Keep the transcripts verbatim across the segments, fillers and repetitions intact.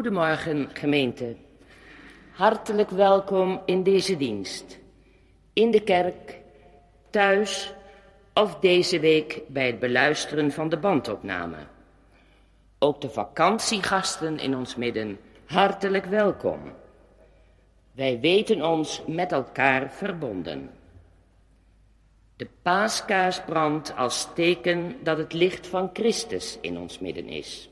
Goedemorgen gemeente. Hartelijk welkom in deze dienst. In de kerk, thuis of deze week bij het beluisteren van de bandopname. Ook de vakantiegasten in ons midden, hartelijk welkom. Wij weten ons met elkaar verbonden. De paaskaars brandt als teken dat het licht van Christus in ons midden is.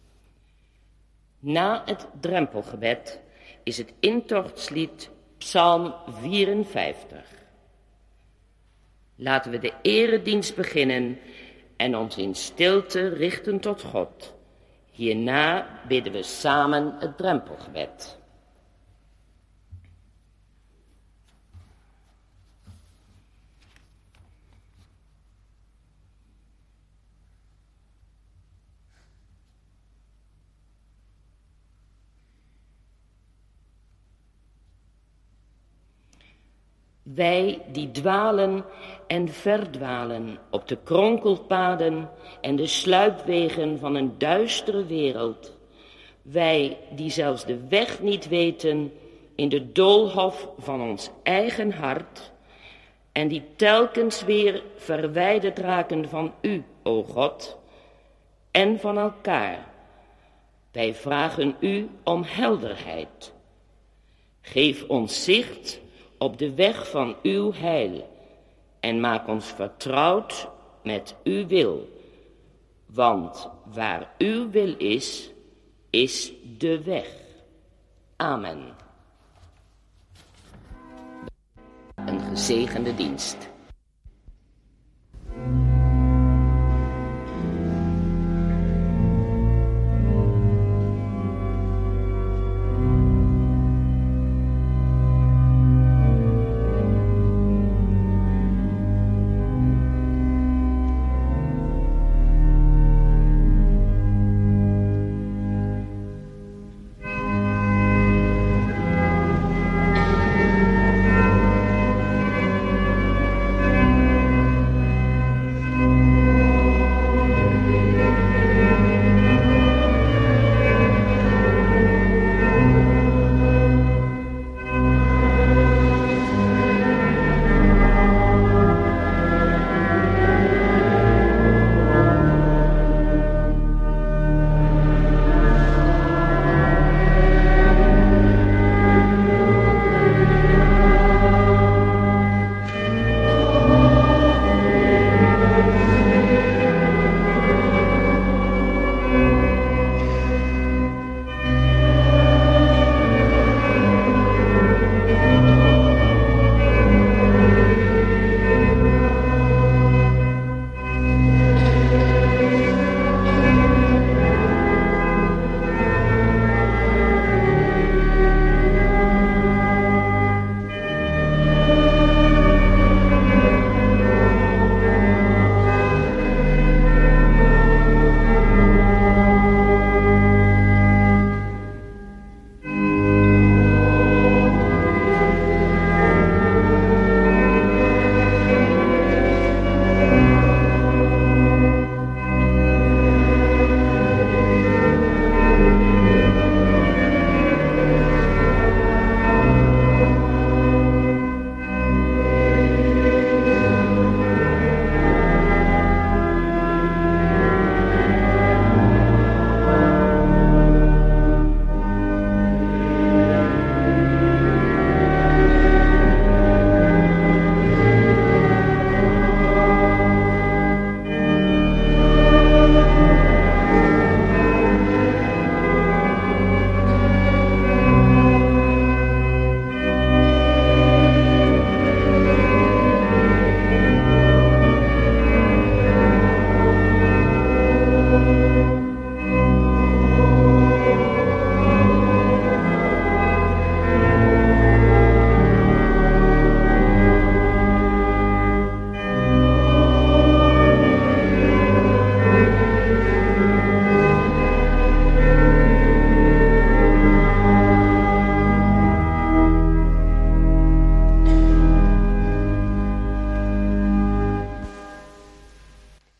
Na het drempelgebed is het intochtslied Psalm vierenvijftig. Laten we de eredienst beginnen en ons in stilte richten tot God. Hierna bidden we samen het drempelgebed. Wij die dwalen en verdwalen op de kronkelpaden en de sluipwegen van een duistere wereld. Wij die zelfs de weg niet weten in de doolhof van ons eigen hart. En die telkens weer verwijderd raken van u, o God, en van elkaar. Wij vragen u om helderheid. Geef ons zicht op de weg van uw heil en maak ons vertrouwd met uw wil. Want waar uw wil is, is de weg. Amen. Een gezegende dienst.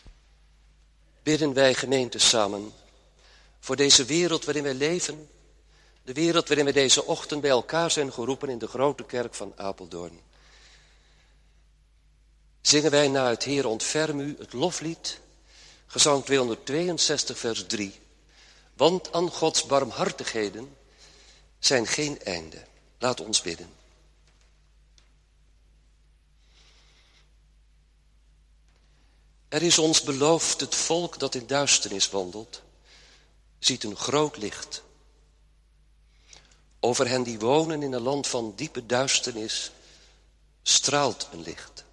Bidden wij gemeente samen voor deze wereld waarin wij leven De wereld waarin we deze ochtend bij elkaar zijn geroepen in de grote kerk van Apeldoorn. Zingen wij na het Heer ontferm u het loflied, gezang tweehonderdtweeënzestig vers drie. Want aan Gods barmhartigheden zijn geen einde. Laat ons bidden. Er is ons beloofd, het volk dat in duisternis wandelt, ziet een groot licht. Over hen die wonen in een land van diepe duisternis straalt een licht.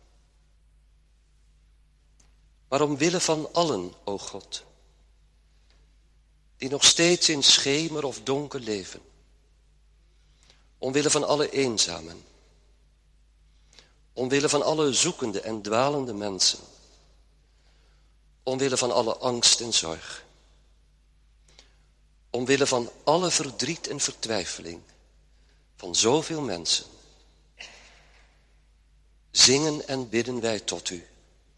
Maar omwille van allen, o God, die nog steeds in schemer of donker leven, omwille van alle eenzamen, omwille van alle zoekende en dwalende mensen, omwille van alle angst en zorg, omwille van alle verdriet en vertwijfeling van zoveel mensen, zingen en bidden wij tot u.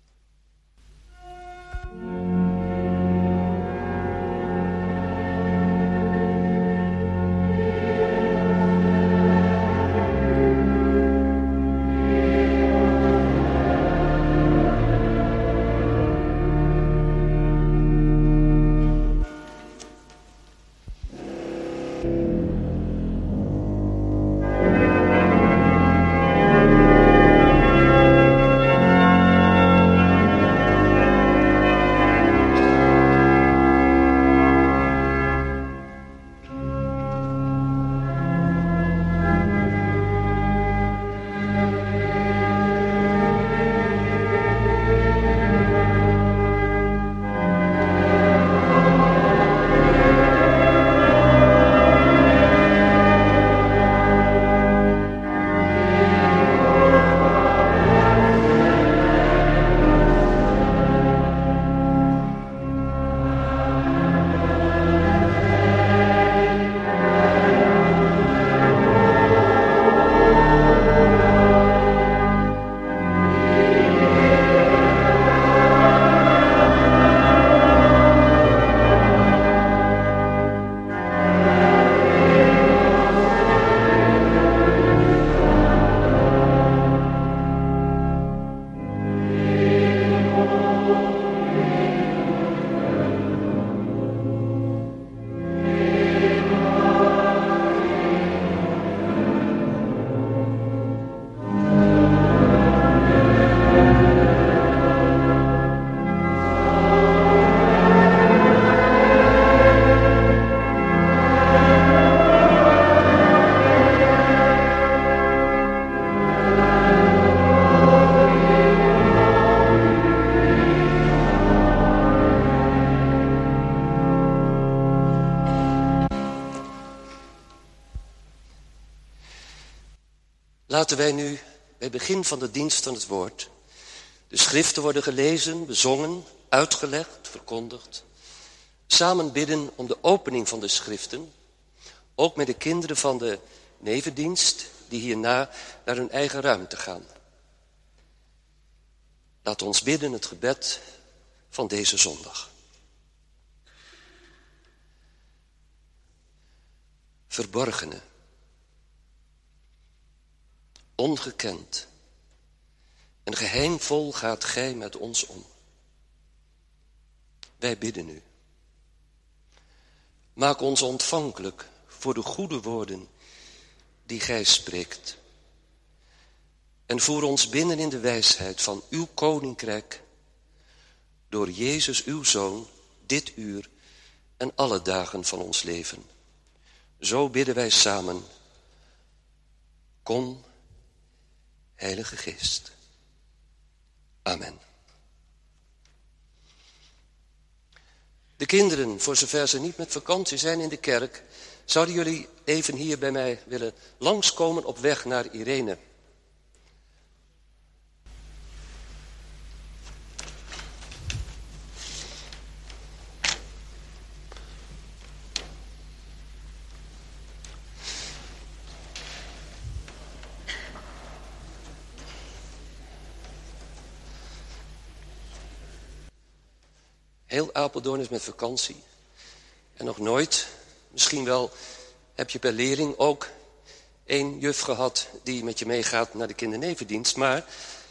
Laten wij nu bij het begin van de dienst van het woord de schriften worden gelezen, bezongen, uitgelegd, verkondigd. Samen bidden om de opening van de schriften, ook met de kinderen van de nevendienst die hierna naar hun eigen ruimte gaan. Laat ons bidden het gebed van deze zondag. Verborgene, ongekend en geheimvol gaat gij met ons om. Wij bidden u. Maak ons ontvankelijk voor de goede woorden die gij spreekt. En voer ons binnen in de wijsheid van uw koninkrijk, door Jezus uw Zoon, dit uur en alle dagen van ons leven. Zo bidden wij samen. Kom, Heilige Geest. Amen. De kinderen, voor zover ze niet met vakantie zijn in de kerk, zouden jullie even hier bij mij willen langskomen op weg naar Irene? Heel Apeldoorn is met vakantie. En nog nooit, misschien wel, heb je per leerling ook één juf gehad die met je meegaat naar de kindernevendienst. Maar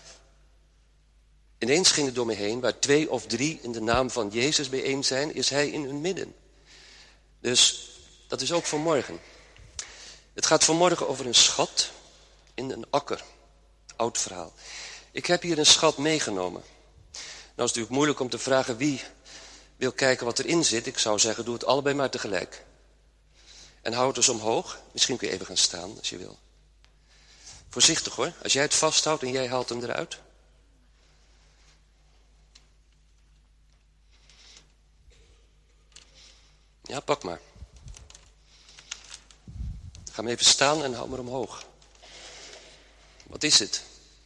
ineens ging het door me heen, waar twee of drie in de naam van Jezus bijeen zijn, is hij in hun midden. Dus dat is ook vanmorgen. Het gaat vanmorgen over een schat in een akker. Oud verhaal. Ik heb hier een schat meegenomen. Nou is het natuurlijk moeilijk om te vragen wie wil kijken wat erin zit. Ik zou zeggen, doe het allebei maar tegelijk. En hou het dus omhoog. Misschien kun je even gaan staan als je wil. Voorzichtig hoor. Als jij het vasthoudt en jij haalt hem eruit. Ja, pak maar. Ga maar even staan en hou maar omhoog. Wat is het?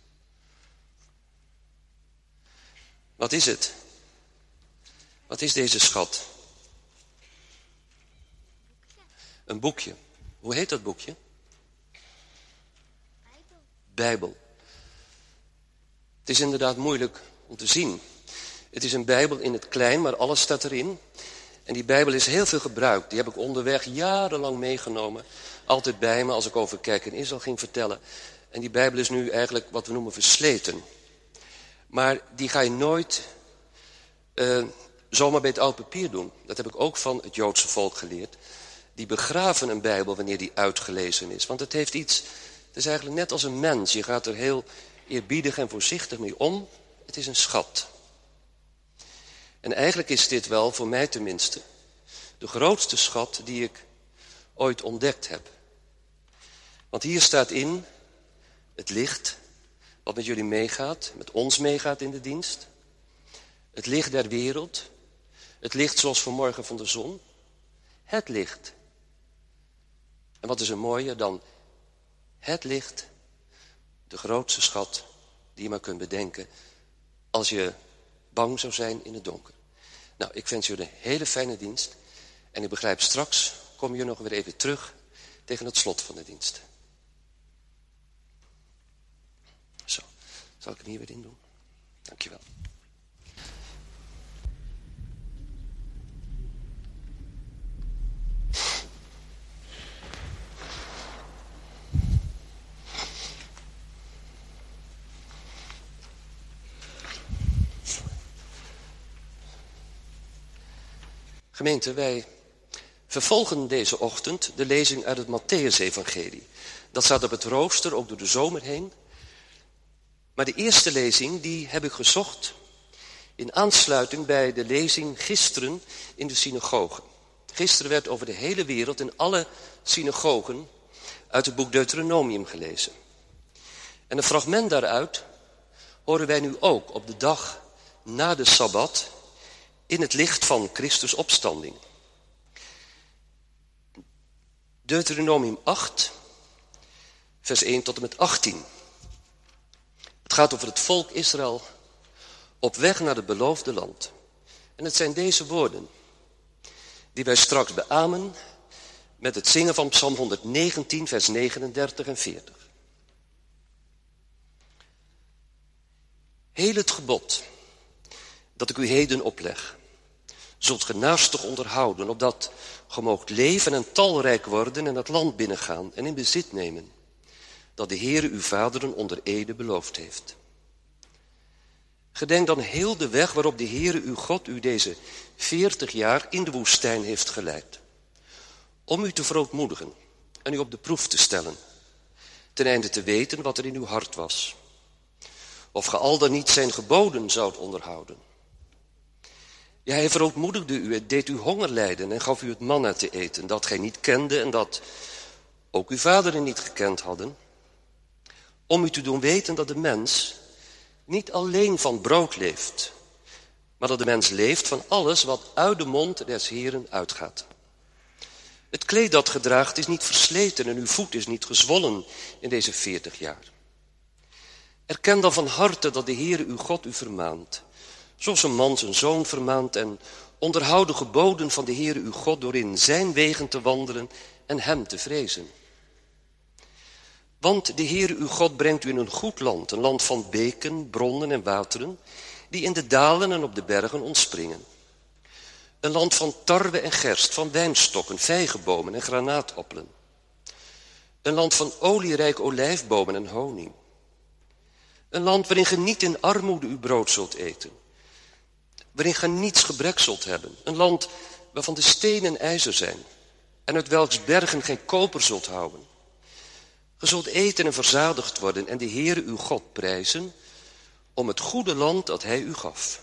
Wat is het? Wat is deze schat? Een boekje. Hoe heet dat boekje? Bijbel. Bijbel. Het is inderdaad moeilijk om te zien. Het is een Bijbel in het klein, maar alles staat erin. En die Bijbel is heel veel gebruikt. Die heb ik onderweg jarenlang meegenomen. Altijd bij me als ik over Kerk in Israël ging vertellen. En die Bijbel is nu eigenlijk wat we noemen versleten. Maar die ga je nooit uh, zomaar bij het oud papier doen. Dat heb ik ook van het Joodse volk geleerd. Die begraven een Bijbel wanneer die uitgelezen is. Want het heeft iets, het is eigenlijk net als een mens. Je gaat er heel eerbiedig en voorzichtig mee om. Het is een schat. En eigenlijk is dit wel, voor mij tenminste, de grootste schat die ik ooit ontdekt heb. Want hier staat in het licht wat met jullie meegaat, met ons meegaat in de dienst. Het licht der wereld, het licht zoals vanmorgen van de zon. Het licht. En wat is er mooier dan het licht, de grootste schat die je maar kunt bedenken als je bang zou zijn in het donker. Nou, ik wens jullie een hele fijne dienst. En ik begrijp, straks kom je nog weer even terug tegen het slot van de dienst. Zo, zal ik hem hier weer in doen? Dankjewel. Gemeente, wij vervolgen deze ochtend de lezing uit het Mattheüs-evangelie. Dat staat op het rooster, ook door de zomer heen. Maar de eerste lezing, die heb ik gezocht in aansluiting bij de lezing gisteren in de synagoge. Gisteren werd over de hele wereld in alle synagogen uit het boek Deuteronomium gelezen. En een fragment daaruit horen wij nu ook op de dag na de Sabbat in het licht van Christus' opstanding. Deuteronomium acht, vers één tot en met achttien. Het gaat over het volk Israël op weg naar het beloofde land. En het zijn deze woorden die wij straks beamen met het zingen van Psalm honderdnegentien, vers negenendertig en veertig. Heel het gebod dat ik u heden opleg, zult ge naastig onderhouden, opdat ge moogt leven en talrijk worden en het land binnengaan en in bezit nemen, dat de Heere uw vaderen onder ede beloofd heeft. Gedenk dan heel de weg waarop de Heere uw God u deze veertig jaar in de woestijn heeft geleid, om u te verootmoedigen en u op de proef te stellen, ten einde te weten wat er in uw hart was, of ge al dan niet zijn geboden zoudt onderhouden. Ja, hij verootmoedigde u, het deed u honger lijden en gaf u het manna te eten, dat gij niet kende en dat ook uw vaderen niet gekend hadden, om u te doen weten dat de mens niet alleen van brood leeft, maar dat de mens leeft van alles wat uit de mond des Heeren uitgaat. Het kleed dat ge draagt is niet versleten en uw voet is niet gezwollen in deze veertig jaar. Erken dan van harte dat de Heere uw God u vermaant, zoals een man zijn zoon vermaant, en onderhoud de geboden van de Heere uw God door in zijn wegen te wandelen en hem te vrezen. Want de Heere uw God brengt u in een goed land, een land van beken, bronnen en wateren, die in de dalen en op de bergen ontspringen. Een land van tarwe en gerst, van wijnstokken, vijgenbomen en granaatappelen. Een land van olierijk olijfbomen en honing. Een land waarin ge niet in armoede uw brood zult eten. Waarin ge niets gebrek zult hebben. Een land waarvan de steen en ijzer zijn. En uit welks bergen geen koper zult houden. Ge zult eten en verzadigd worden en de Heere uw God prijzen om het goede land dat hij u gaf.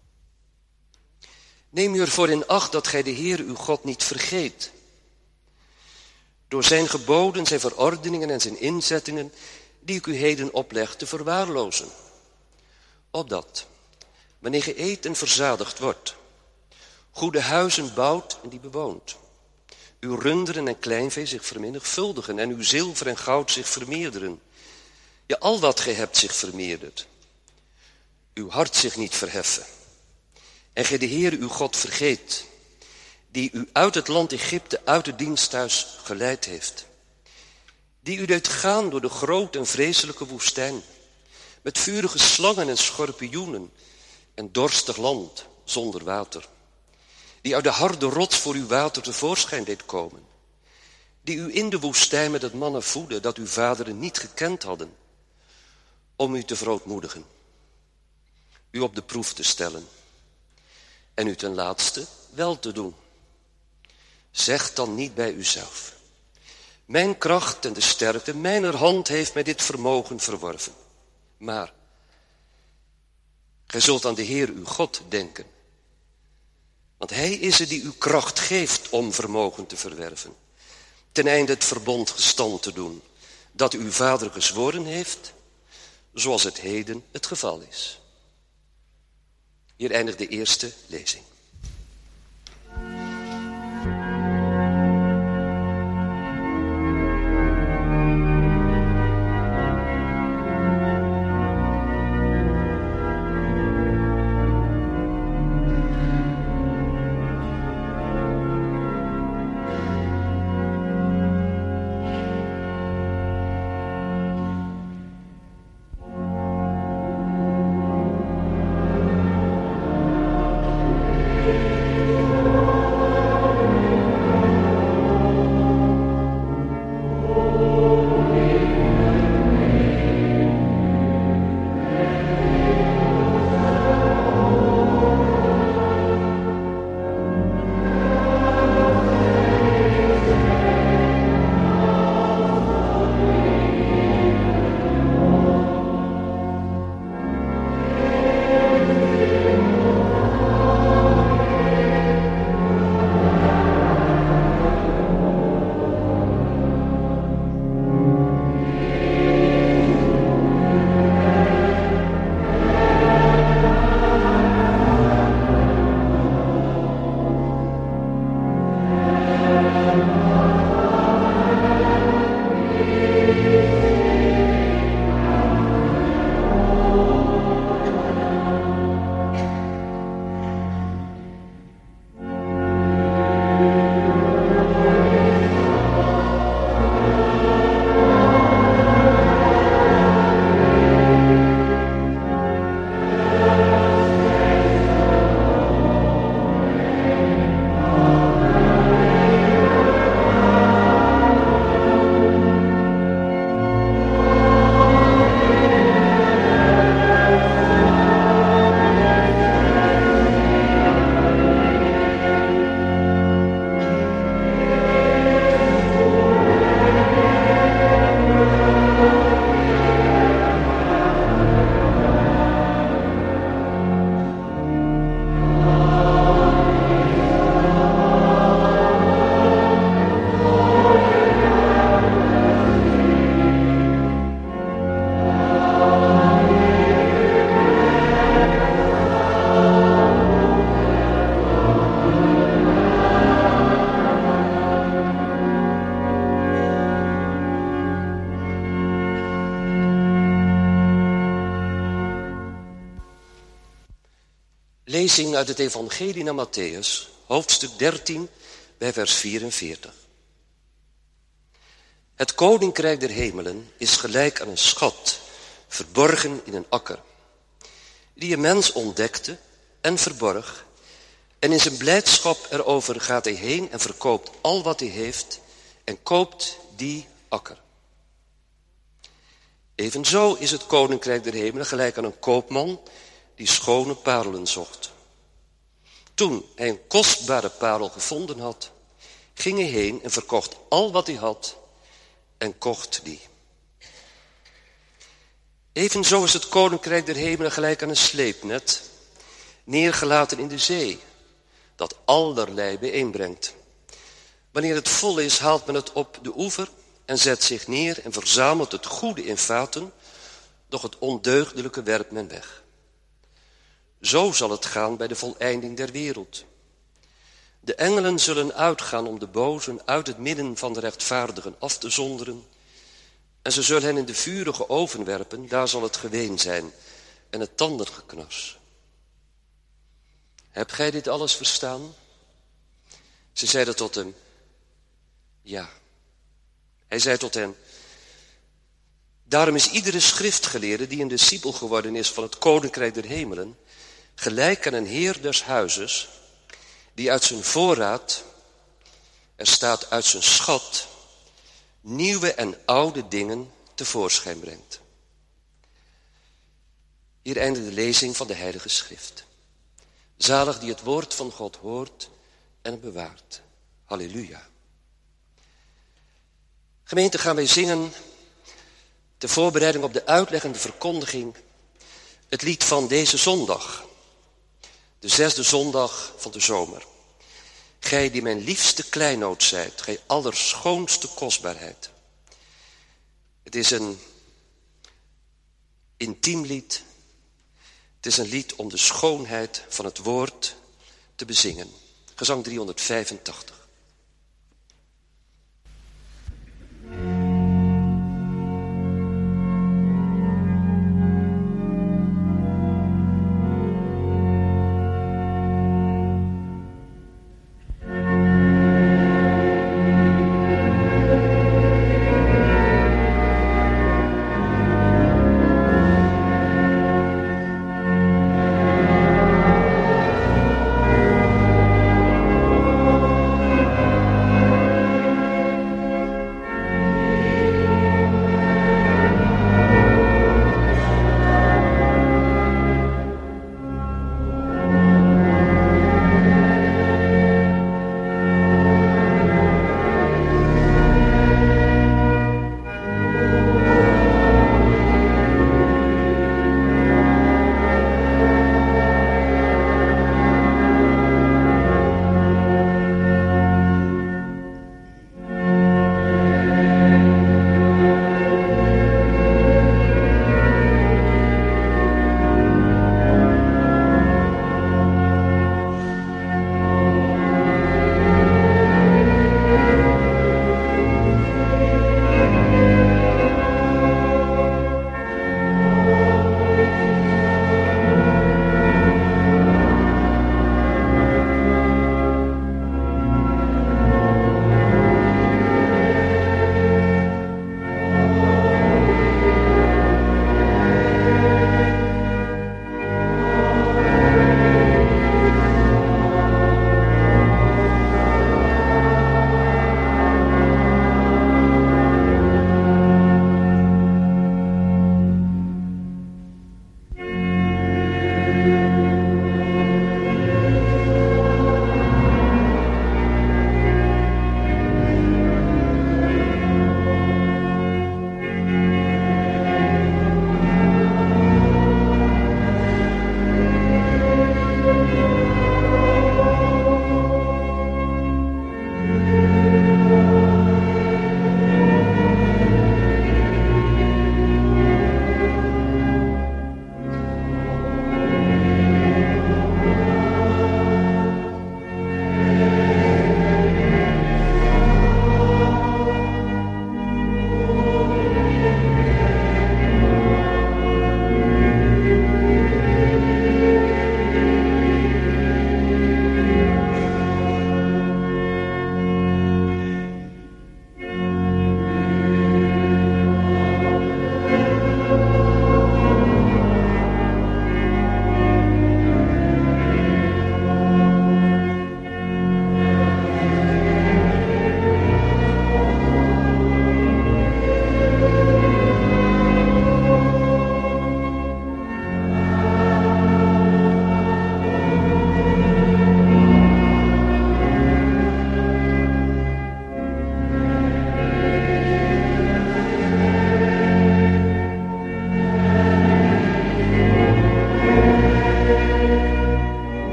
Neem u ervoor in acht dat gij de Heere uw God niet vergeet. Door zijn geboden, zijn verordeningen en zijn inzettingen die ik u heden opleg te verwaarlozen. Opdat, wanneer ge eet en verzadigd wordt, goede huizen bouwt en die bewoont. Uw runderen en kleinvee zich vermenigvuldigen en uw zilver en goud zich vermeerderen. Ja, al wat gij hebt zich vermeerderd. Uw hart zich niet verheffen. En gij de Heere uw God vergeet, die u uit het land Egypte, uit het diensthuis geleid heeft. Die u deed gaan door de grote en vreselijke woestijn, met vurige slangen en schorpioenen en dorstig land zonder water. Die uit de harde rots voor uw water tevoorschijn deed komen. Die u in de woestijn met het mannen voedde dat uw vaderen niet gekend hadden, om u te verootmoedigen, u op de proef te stellen en u ten laatste wel te doen. Zeg dan niet bij uzelf: mijn kracht en de sterkte mijner hand heeft mij dit vermogen verworven. Maar gij zult aan de Heer uw God denken. Want hij is het die u kracht geeft om vermogen te verwerven. Ten einde het verbond gestand te doen dat uw vader gezworen heeft, zoals het heden het geval is. Hier eindigt de eerste lezing. Lezing uit het Evangelie naar Mattheüs, hoofdstuk dertien, bij vers vierenveertig. Het koninkrijk der hemelen is gelijk aan een schat, verborgen in een akker, die een mens ontdekte en verborg En in zijn blijdschap erover gaat hij heen en verkoopt al wat hij heeft en koopt die akker. Evenzo is het koninkrijk der hemelen gelijk aan een koopman die schone parelen zocht. Toen hij een kostbare parel gevonden had, ging hij heen en verkocht al wat hij had en kocht die. Evenzo is het koninkrijk der hemelen gelijk aan een sleepnet, neergelaten in de zee, dat allerlei bijeenbrengt. Wanneer het vol is, haalt men het op de oever en zet zich neer en verzamelt het goede in vaten, doch het ondeugdelijke werpt men weg. Zo zal het gaan bij de voleinding der wereld. De engelen zullen uitgaan om de bozen uit het midden van de rechtvaardigen af te zonderen, en ze zullen hen in de vurige oven werpen, daar zal het geween zijn en het tandengeknars. Hebt gij dit alles verstaan? Ze zeiden tot hem, ja. Hij zei tot hen, daarom is iedere schriftgeleerde die een discipel geworden is van het koninkrijk der hemelen, gelijk aan een heer des huizes, die uit zijn voorraad, er staat uit zijn schat, nieuwe en oude dingen tevoorschijn brengt. Hier eindigt de lezing van de Heilige Schrift. Zalig die het woord van God hoort en het bewaart. Halleluja. Gemeente, gaan wij zingen, ter voorbereiding op de uitleg en de verkondiging, het lied van deze zondag. De zesde zondag van de zomer. Gij die mijn liefste kleinood zijt, gij allerschoonste kostbaarheid. Het is een intiem lied. Het is een lied om de schoonheid van het woord te bezingen. Gezang driehonderdvijfentachtig. Thank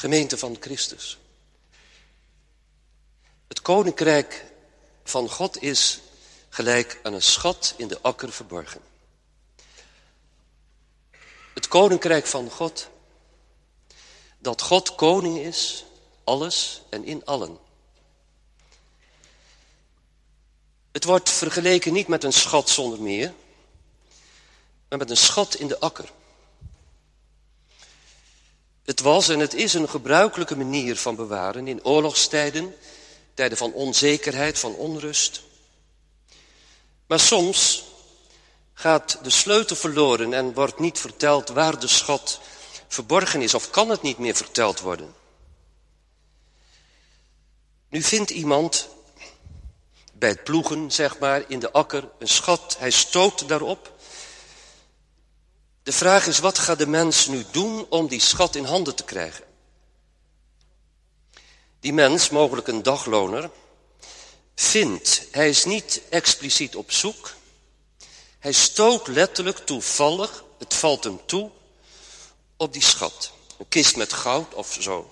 Gemeente van Christus. Het koninkrijk van God is gelijk aan een schat in de akker verborgen. Het koninkrijk van God, dat God koning is, alles en in allen. Het wordt vergeleken niet met een schat zonder meer, maar met een schat in de akker. Het was en het is een gebruikelijke manier van bewaren in oorlogstijden, tijden van onzekerheid, van onrust. Maar soms gaat de sleutel verloren en wordt niet verteld waar de schat verborgen is, of kan het niet meer verteld worden. Nu vindt iemand bij het ploegen, zeg maar, in de akker een schat. Hij stoot daarop. De vraag is, wat gaat de mens nu doen om die schat in handen te krijgen? Die mens, mogelijk een dagloner, vindt, hij is niet expliciet op zoek. Hij stoot letterlijk toevallig, het valt hem toe, op die schat. Een kist met goud of zo.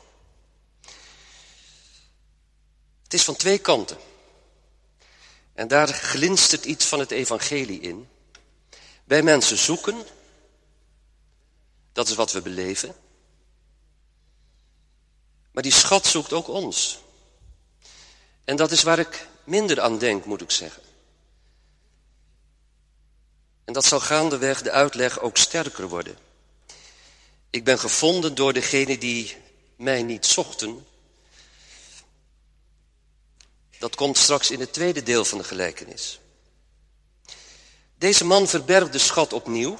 Het is van twee kanten. En daar glinstert iets van het evangelie in. Wij mensen zoeken, dat is wat we beleven. Maar die schat zoekt ook ons. En dat is waar ik minder aan denk, moet ik zeggen. En dat zal gaandeweg de uitleg ook sterker worden. Ik ben gevonden door degenen die mij niet zochten. Dat komt straks in het tweede deel van de gelijkenis. Deze man verbergt de schat opnieuw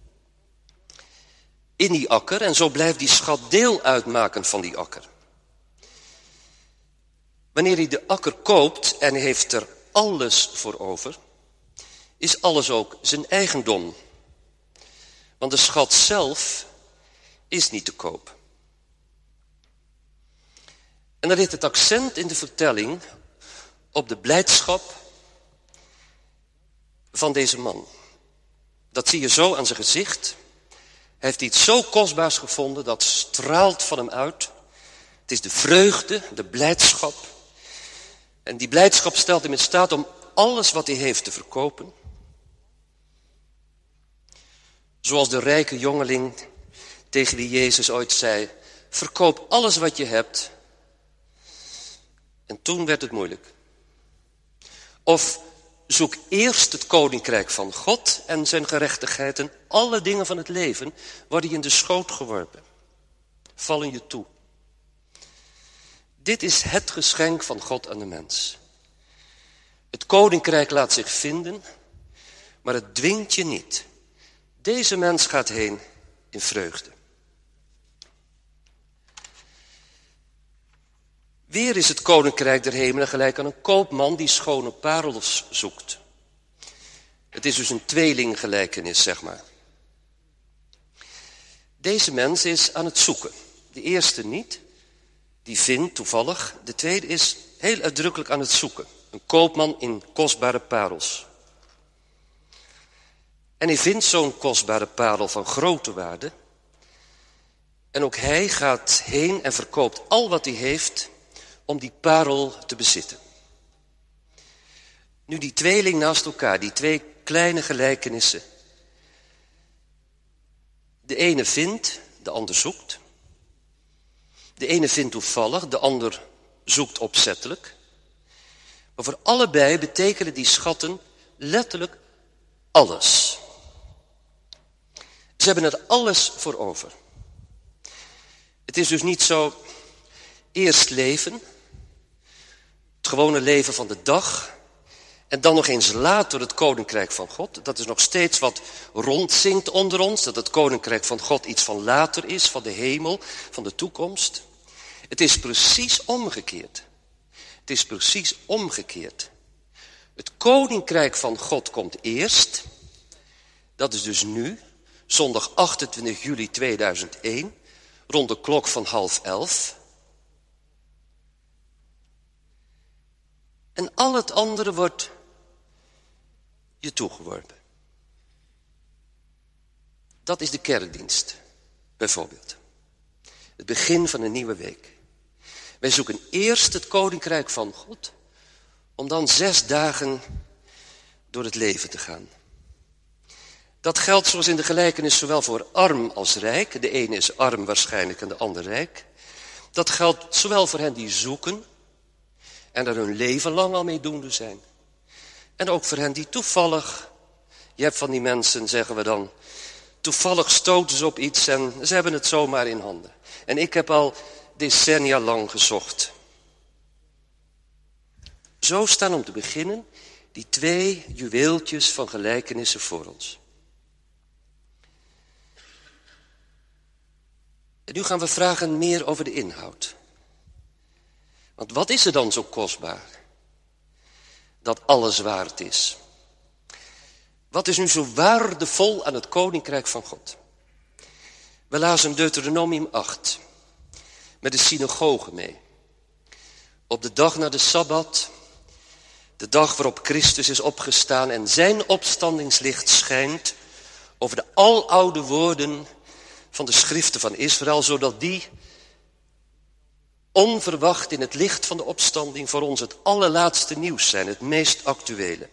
in die akker en zo blijft die schat deel uitmaken van die akker. Wanneer hij de akker koopt en hij heeft er alles voor over, is alles ook zijn eigendom. Want de schat zelf is niet te koop. En dan ligt het accent in de vertelling op de blijdschap van deze man. Dat zie je zo aan zijn gezicht. Hij heeft iets zo kostbaars gevonden, dat straalt van hem uit. Het is de vreugde, de blijdschap. En die blijdschap stelt hem in staat om alles wat hij heeft te verkopen. Zoals de rijke jongeling tegen wie Jezus ooit zei, verkoop alles wat je hebt. En toen werd het moeilijk. Of zoek eerst het koninkrijk van God en zijn gerechtigheid en alle dingen van het leven worden je in de schoot geworpen. Vallen je toe. Dit is het geschenk van God aan de mens. Het koninkrijk laat zich vinden, maar het dwingt je niet. Deze mens gaat heen in vreugde. Weer is het koninkrijk der hemelen gelijk aan een koopman die schone parels zoekt. Het is dus een tweelinggelijkenis, zeg maar. Deze mens is aan het zoeken. De eerste niet, die vindt toevallig. De tweede is heel uitdrukkelijk aan het zoeken. Een koopman in kostbare parels. En hij vindt zo'n kostbare parel van grote waarde. En ook hij gaat heen en verkoopt al wat hij heeft om die parel te bezitten. Nu die tweeling naast elkaar, die twee kleine gelijkenissen. De ene vindt, de ander zoekt. De ene vindt toevallig, de ander zoekt opzettelijk. Maar voor allebei betekenen die schatten letterlijk alles. Ze hebben er alles voor over. Het is dus niet zo eerst leven, het gewone leven van de dag, en dan nog eens later het koninkrijk van God. Dat is nog steeds wat rondzinkt onder ons, dat het koninkrijk van God iets van later is, van de hemel, van de toekomst. Het is precies omgekeerd. Het is precies omgekeerd. Het koninkrijk van God komt eerst. Dat is dus nu, zondag achtentwintig juli tweeduizend één, rond de klok van half elf. En al het andere wordt je toegeworpen. Dat is de kerkdienst, bijvoorbeeld. Het begin van een nieuwe week. Wij zoeken eerst het koninkrijk van God, om dan zes dagen door het leven te gaan. Dat geldt zoals in de gelijkenis zowel voor arm als rijk. De ene is arm waarschijnlijk en de ander rijk. Dat geldt zowel voor hen die zoeken en er hun leven lang al mee doende zijn. En ook voor hen die toevallig, je hebt van die mensen, zeggen we dan, toevallig stoten ze op iets en ze hebben het zomaar in handen. En ik heb al decennia lang gezocht. Zo staan om te beginnen die twee juweeltjes van gelijkenissen voor ons. En nu gaan we vragen meer over de inhoud. Want wat is er dan zo kostbaar? Dat alles waard is. Wat is nu zo waardevol aan het koninkrijk van God? We lazen Deuteronomium acht. Met de synagoge mee. Op de dag na de Sabbat. De dag waarop Christus is opgestaan en zijn opstandingslicht schijnt over de aloude woorden van de schriften van Israël, zodat die onverwacht in het licht van de opstanding voor ons het allerlaatste nieuws zijn, het meest actuele.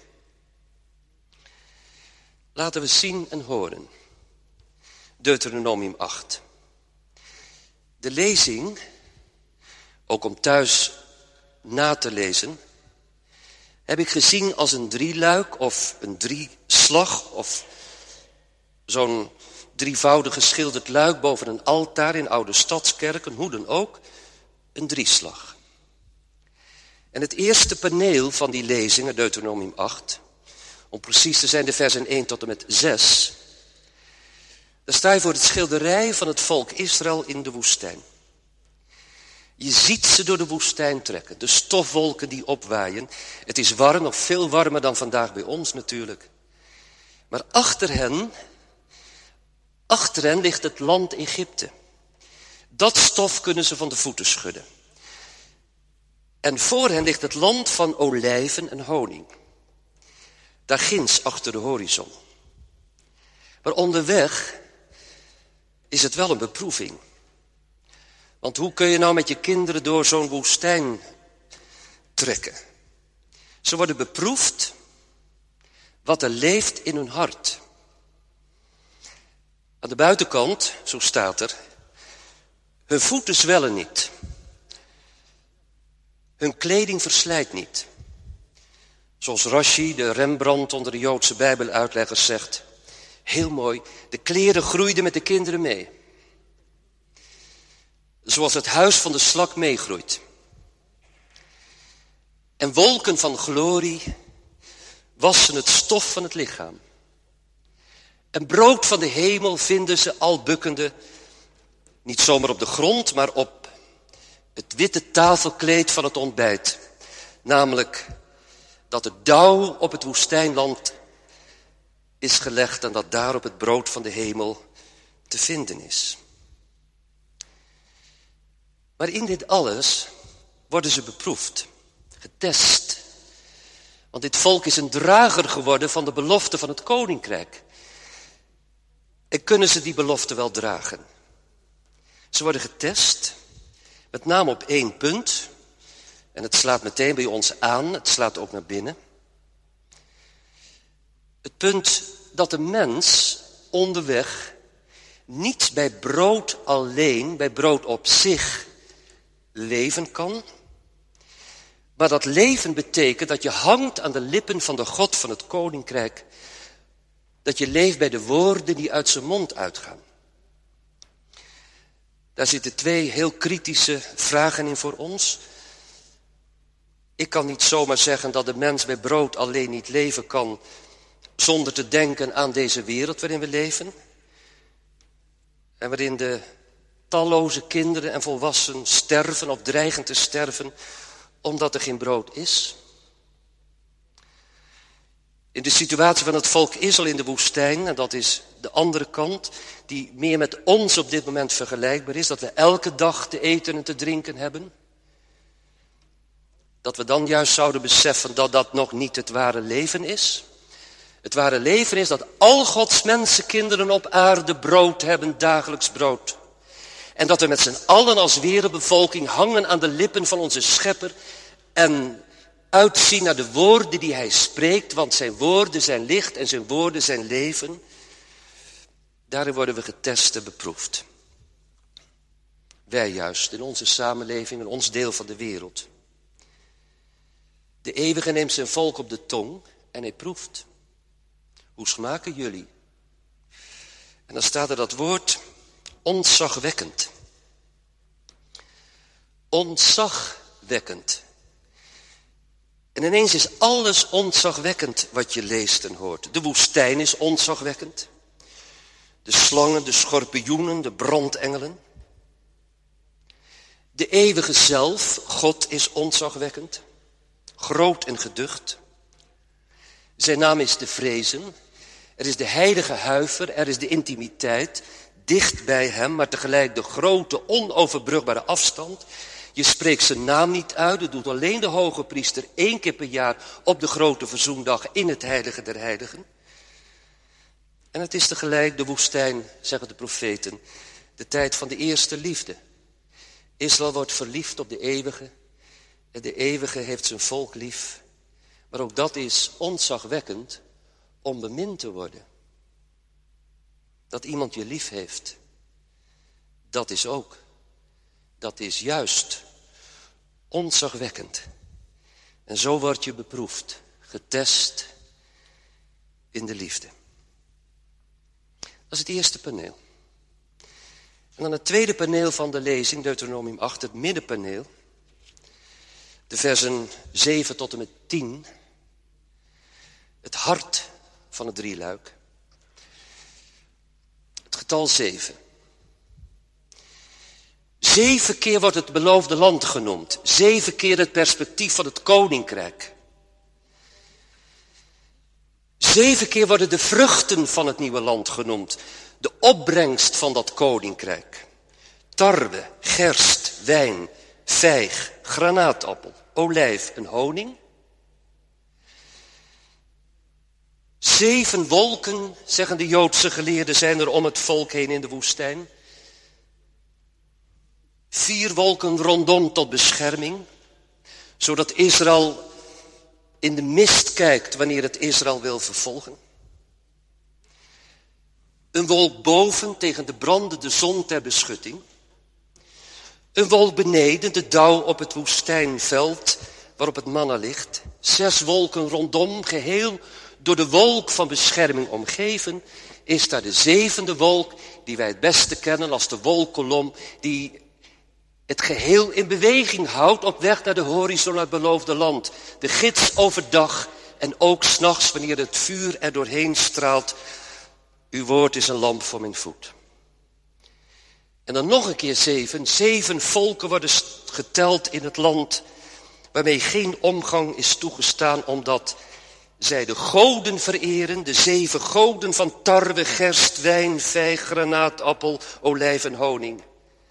Laten we zien en horen. Deuteronomium acht. De lezing, ook om thuis na te lezen, heb ik gezien als een drieluik of een drieslag of zo'n drievoudig geschilderd luik boven een altaar in oude stadskerken, hoe dan ook, een drieslag. En het eerste paneel van die lezingen, Deuteronomium acht, om precies te zijn de versen één tot en met zes, daar sta je voor het schilderij van het volk Israël in de woestijn. Je ziet ze door de woestijn trekken, de stofwolken die opwaaien. Het is warm, nog veel warmer dan vandaag bij ons natuurlijk. Maar achter hen, achter hen ligt het land Egypte. Dat stof kunnen ze van de voeten schudden. En voor hen ligt het land van olijven en honing. Daar ginds achter de horizon. Maar onderweg is het wel een beproeving. Want hoe kun je nou met je kinderen door zo'n woestijn trekken? Ze worden beproefd wat er leeft in hun hart. Aan de buitenkant, zo staat er, hun voeten zwellen niet. Hun kleding verslijt niet. Zoals Rashi, de Rembrandt onder de Joodse Bijbeluitleggers, zegt. Heel mooi, de kleren groeiden met de kinderen mee. Zoals het huis van de slak meegroeit. En wolken van glorie wassen het stof van het lichaam. En brood van de hemel vinden ze al bukkende, niet zomaar op de grond, maar op het witte tafelkleed van het ontbijt. Namelijk dat het dauw op het woestijnland is gelegd en dat daarop het brood van de hemel te vinden is. Maar in dit alles worden ze beproefd, getest. Want dit volk is een drager geworden van de belofte van het koninkrijk. En kunnen ze die belofte wel dragen? Ze worden getest, met name op één punt. En het slaat meteen bij ons aan, het slaat ook naar binnen. Het punt dat de mens onderweg niet bij brood alleen, bij brood op zich leven kan. Maar dat leven betekent dat je hangt aan de lippen van de God van het koninkrijk. Dat je leeft bij de woorden die uit zijn mond uitgaan. Daar zitten twee heel kritische vragen in voor ons. Ik kan niet zomaar zeggen dat de mens bij brood alleen niet leven kan zonder te denken aan deze wereld waarin we leven. En waarin de talloze kinderen en volwassenen sterven of dreigen te sterven omdat er geen brood is. In de situatie van het volk Israël in de woestijn, en dat is de andere kant, die meer met ons op dit moment vergelijkbaar is, dat we elke dag te eten en te drinken hebben. Dat we dan juist zouden beseffen dat dat nog niet het ware leven is. Het ware leven is dat al Gods mensenkinderen op aarde brood hebben, dagelijks brood. En dat we met z'n allen als wereldbevolking hangen aan de lippen van onze schepper en uitzien naar de woorden die hij spreekt, want zijn woorden zijn licht en zijn woorden zijn leven. Daarin worden we getest en beproefd. Wij juist, in onze samenleving, in ons deel van de wereld. De eeuwige neemt zijn volk op de tong en hij proeft. Hoe smaken jullie? En dan staat er dat woord ontzagwekkend. Ontzagwekkend. En ineens is alles ontzagwekkend wat je leest en hoort. De woestijn is ontzagwekkend. De slangen, de schorpioenen, de brandengelen. De eeuwige zelf, God, is ontzagwekkend. Groot en geducht. Zijn naam is te vrezen. Er is de heilige huiver, er is de intimiteit, dicht bij hem, maar tegelijk de grote, onoverbrugbare afstand. Je spreekt zijn naam niet uit, dat doet alleen de hoge priester één keer per jaar op de grote verzoendag in het heilige der heiligen. En het is tegelijk de woestijn, zeggen de profeten, de tijd van de eerste liefde. Israël wordt verliefd op de eeuwige en de eeuwige heeft zijn volk lief. Maar ook dat is ontzagwekkend om bemind te worden. Dat iemand je lief heeft, dat is ook, dat is juist ontzagwekkend. En zo word je beproefd, getest in de liefde. Dat is het eerste paneel. En dan het tweede paneel van de lezing, Deuteronomium acht, het middenpaneel. De versen zeven tot en met tien. Het hart van het drieluik. Het getal zeven. Zeven keer wordt het beloofde land genoemd. Zeven keer het perspectief van het koninkrijk. Zeven keer worden de vruchten van het nieuwe land genoemd. De opbrengst van dat koninkrijk. Tarwe, gerst, wijn, vijg, granaatappel, olijf en honing. Zeven wolken, zeggen de Joodse geleerden, zijn er om het volk heen in de woestijn. Vier wolken rondom tot bescherming, zodat Israël in de mist kijkt wanneer het Israël wil vervolgen. Een wolk boven tegen de brandende zon ter beschutting. Een wolk beneden, de dauw op het woestijnveld waarop het manna ligt. Zes wolken rondom, geheel door de wolk van bescherming omgeven, is daar de zevende wolk die wij het beste kennen als de wolkkolom die het geheel in beweging houdt op weg naar de horizon naar het beloofde land. De gids overdag en ook 's nachts wanneer het vuur er doorheen straalt. Uw woord is een lamp voor mijn voet. En dan nog een keer zeven. Zeven volken worden geteld in het land waarmee geen omgang is toegestaan omdat zij de goden vereren. De zeven goden van tarwe, gerst, wijn, vijg, granaatappel, olijf en honing.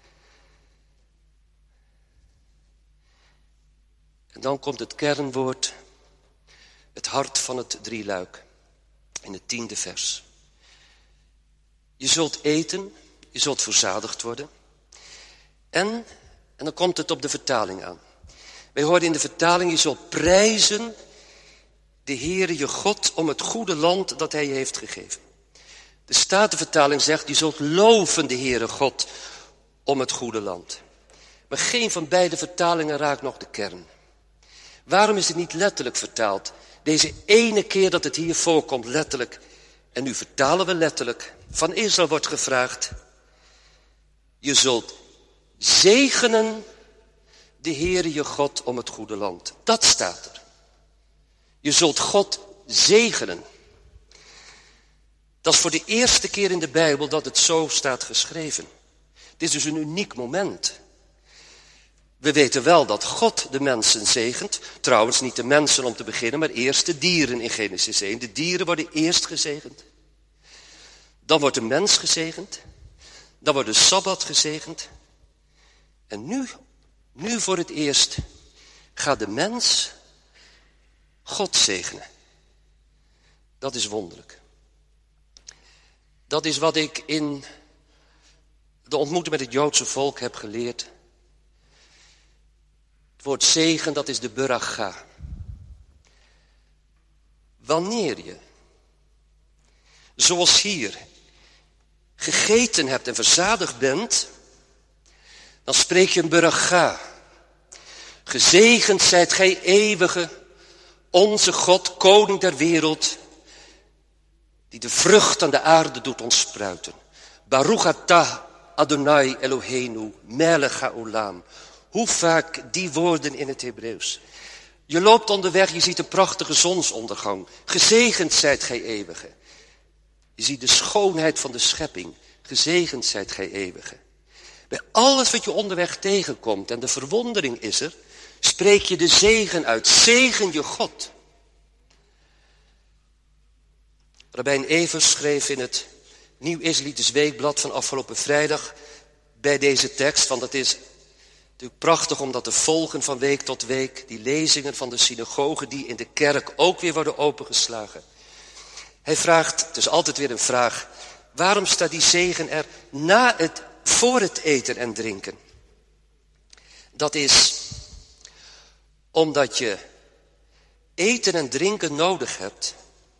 En dan komt het kernwoord, het hart van het drieluik, in het tiende vers. Je zult eten, je zult verzadigd worden. En, en dan komt het op de vertaling aan. Wij hoorden in de vertaling, je zult prijzen de Heere je God om het goede land dat hij je heeft gegeven. De Statenvertaling zegt, je zult loven de Heere God om het goede land. Maar geen van beide vertalingen raakt nog de kern. Waarom is het niet letterlijk vertaald? Deze ene keer dat het hier voorkomt, letterlijk. En nu vertalen we letterlijk. Van Israël wordt gevraagd, je zult zegenen de Heere je God om het goede land. Dat staat er. Je zult God zegenen. Dat is voor de eerste keer in de Bijbel dat het zo staat geschreven. Het is dus een uniek moment. We weten wel dat God de mensen zegent. Trouwens niet de mensen om te beginnen, maar eerst de dieren in Genesis één. De dieren worden eerst gezegend. Dan wordt de mens gezegend. Dan wordt de Sabbat gezegend. En nu, nu voor het eerst gaat de mens God zegenen. Dat is wonderlijk. Dat is wat ik in de ontmoeting met het Joodse volk heb geleerd. Het woord zegen, dat is de beracha. Wanneer je, zoals hier, gegeten hebt en verzadigd bent, dan spreek je een beracha. Gezegend zijt gij eeuwige, onze God, koning der wereld, die de vrucht aan de aarde doet ontspruiten. Baruch atah Adonai Eloheinu, melech haolam. Hoe vaak die woorden in het Hebreeuws. Je loopt onderweg, je ziet een prachtige zonsondergang. Gezegend zijt gij eeuwige. Je ziet de schoonheid van de schepping. Gezegend zijt gij eeuwige. Bij alles wat je onderweg tegenkomt en de verwondering is er, spreek je de zegen uit. Zegen je God. Rabbijn Evers schreef in het Nieuw Israëlitisch Weekblad van afgelopen vrijdag bij deze tekst, want het is natuurlijk prachtig om dat te volgen van week tot week, die lezingen van de synagogen die in de kerk ook weer worden opengeslagen. Hij vraagt, het is altijd weer een vraag, waarom staat die zegen er na het, voor het eten en drinken? Dat is omdat je eten en drinken nodig hebt.